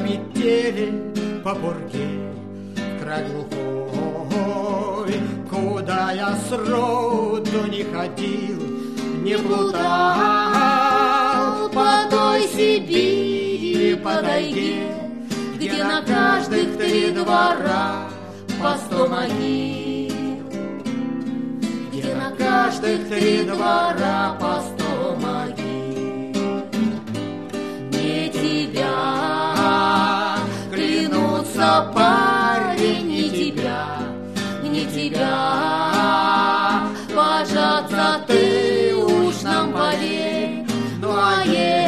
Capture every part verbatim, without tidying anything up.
метели по пурге, в край глухой, куда я сроду не ходил, не блудал по той Сибири, по тайге, где на каждых три двора по сто могил, где на каждых три двора по сто могил. Не тебя, клянутся парень, не тебя, не тебя, божаться ты уж нам поверь. Ну а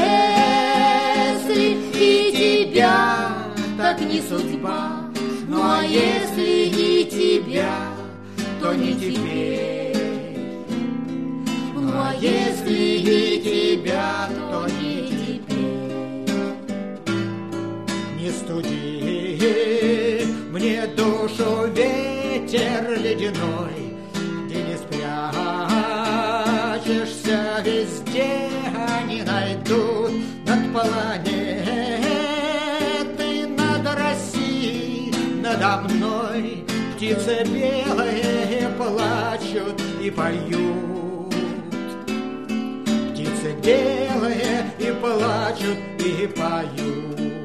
если и тебя, так не судьба. Ну а если и тебя, то не теперь. Ну а если и тебя, то не теперь. Не студи мне душу ветер ледяной, где не спрячешься, везде они найдут над планетой, над Россией, надо мной птицы белые плачут и поют. Птицы белые и плачут и поют.